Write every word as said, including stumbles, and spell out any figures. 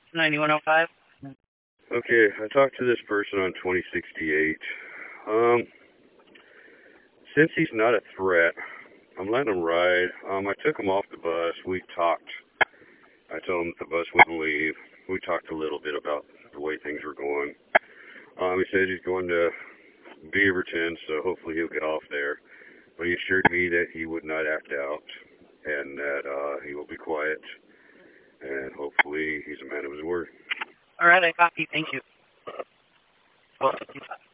ninety-one oh five. Okay, I talked to this person on twenty sixty-eight. Um, since he's not a threat, I'm letting him ride. Um, I took him off the bus. We talked. I told him that the bus wouldn't leave. We talked a little bit about the way things were going. Um, he said he's going to Beaverton, so hopefully he'll get off there. But he assured me that he would not act out and that uh, he will be quiet. And hopefully he's a man of his word. All right, I copy. Thank you. twelve fifty-five.